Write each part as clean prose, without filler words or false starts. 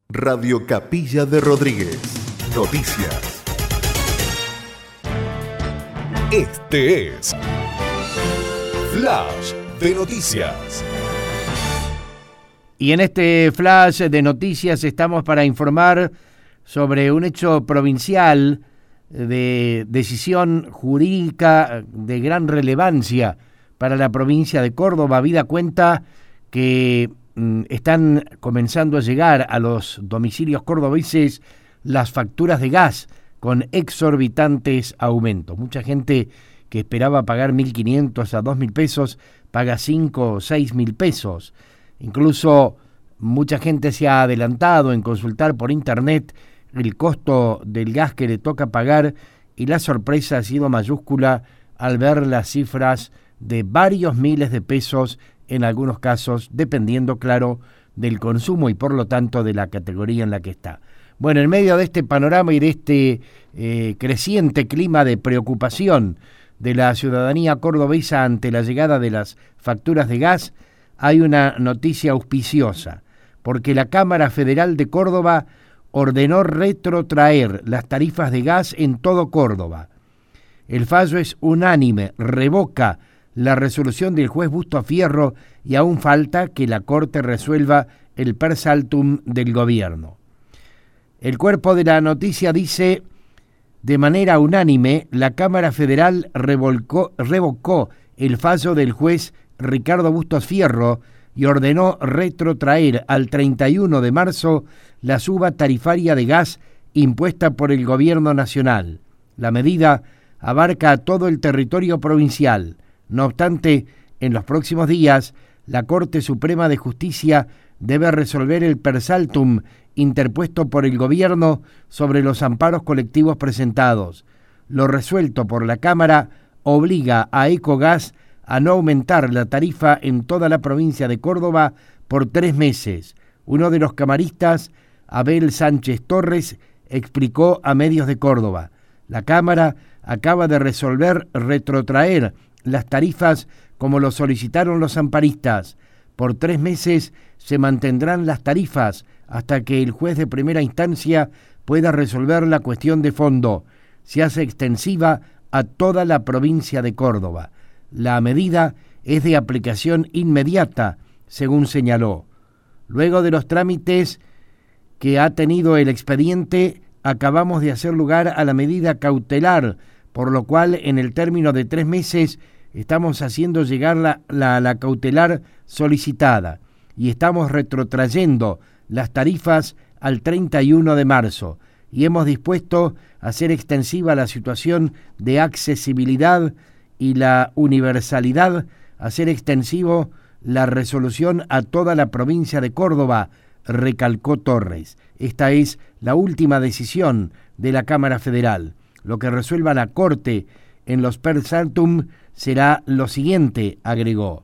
Radio Capilla de Rodríguez. Noticias. Este es Flash de Noticias. Y en este Flash de Noticias estamos para informar sobre un hecho provincial de decisión jurídica de gran relevancia para la provincia de Córdoba, habida cuenta que están comenzando a llegar a los domicilios cordobeses las facturas de gas con exorbitantes aumentos. Mucha gente que esperaba pagar 1.500 a 2.000 pesos paga 5 o 6.000 pesos. Incluso mucha gente se ha adelantado en consultar por internet el costo del gas que le toca pagar y la sorpresa ha sido mayúscula al ver las cifras de varios miles de pesos en algunos casos, dependiendo, claro, del consumo y por lo tanto de la categoría en la que está. Bueno, en medio de este panorama y de este creciente clima de preocupación de la ciudadanía cordobesa ante la llegada de las facturas de gas, hay una noticia auspiciosa, porque la Cámara Federal de Córdoba ordenó retrotraer las tarifas de gas en todo Córdoba. El fallo es unánime, revoca la resolución del juez Busto Fierro y aún falta que la Corte resuelva el per saltum del gobierno. El cuerpo de la noticia dice: de manera unánime, la Cámara Federal revocó el fallo del juez Ricardo Bustos Fierro y ordenó retrotraer al 31 de marzo la suba tarifaria de gas impuesta por el gobierno nacional. La medida abarca a todo el territorio provincial. No obstante, en los próximos días, la Corte Suprema de Justicia debe resolver el per saltum interpuesto por el gobierno sobre los amparos colectivos presentados. Lo resuelto por la Cámara obliga a Ecogas a no aumentar la tarifa en toda la provincia de Córdoba por 3 meses. Uno de los camaristas, Abel Sánchez Torres, explicó a Medios de Córdoba: la Cámara acaba de resolver retrotraer las tarifas como lo solicitaron los amparistas. Por 3 meses se mantendrán las tarifas hasta que el juez de primera instancia pueda resolver la cuestión de fondo. Se hace extensiva a toda la provincia de Córdoba. La medida es de aplicación inmediata, según señaló. Luego de los trámites que ha tenido el expediente, acabamos de hacer lugar a la medida cautelar, por lo cual en el término de 3 meses estamos haciendo llegar la cautelar solicitada y estamos retrotrayendo las tarifas al 31 de marzo y hemos dispuesto a hacer extensiva la situación de accesibilidad y la universalidad, hacer extensivo la resolución a toda la provincia de Córdoba, recalcó Torres. Esta es la última decisión de la Cámara Federal. Lo que resuelva la Corte en los per saltum será lo siguiente, agregó.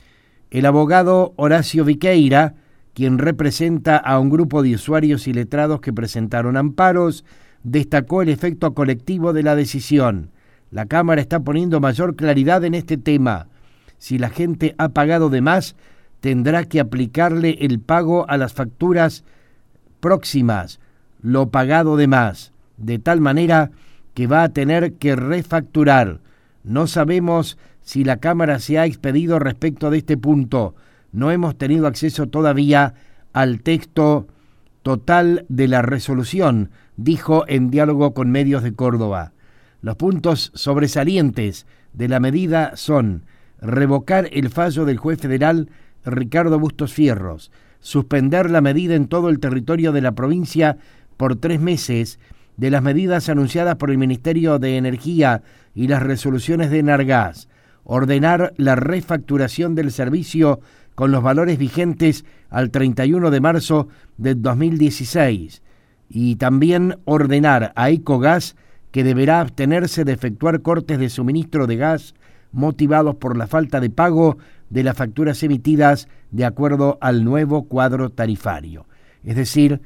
El abogado Horacio Viqueira, quien representa a un grupo de usuarios y letrados que presentaron amparos, destacó el efecto colectivo de la decisión. La Cámara está poniendo mayor claridad en este tema. Si la gente ha pagado de más, tendrá que aplicarle el pago a las facturas próximas, lo pagado de más, de tal manera que va a tener que refacturar. No sabemos si la Cámara se ha expedido respecto de este punto. No hemos tenido acceso todavía al texto total de la resolución, dijo en diálogo con Medios de Córdoba. Los puntos sobresalientes de la medida son: revocar el fallo del juez federal Ricardo Bustos Fierro, suspender la medida en todo el territorio de la provincia por 3 meses de las medidas anunciadas por el Ministerio de Energía y las resoluciones de Enargas, ordenar la refacturación del servicio con los valores vigentes al 31 de marzo del 2016 y también ordenar a Ecogas que deberá abstenerse de efectuar cortes de suministro de gas motivados por la falta de pago de las facturas emitidas de acuerdo al nuevo cuadro tarifario. Es decir,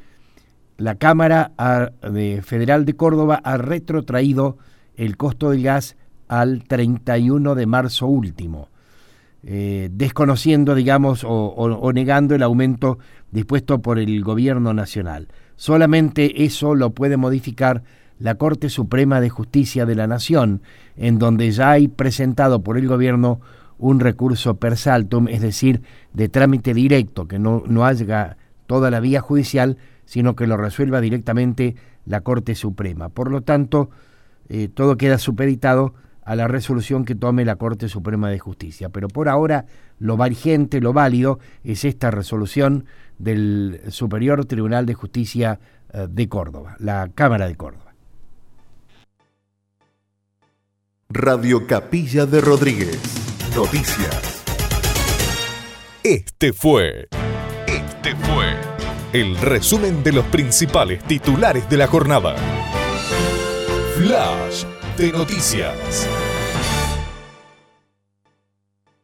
la Cámara Federal de Córdoba ha retrotraído el costo del gas al 31 de marzo último. desconociendo, digamos, o negando el aumento dispuesto por el gobierno nacional. Solamente eso lo puede modificar la Corte Suprema de Justicia de la Nación, en donde ya hay presentado por el gobierno un recurso per saltum, es decir, de trámite directo, que no haya toda la vía judicial, sino que lo resuelva directamente la Corte Suprema. Por lo tanto, todo queda supeditado a la resolución que tome la Corte Suprema de Justicia. Pero por ahora lo vigente, lo válido, es esta resolución del Superior Tribunal de Justicia de Córdoba, la Cámara de Córdoba. Radio Capilla de Rodríguez. Noticias. Este fue el resumen de los principales titulares de la jornada. Flash de noticias.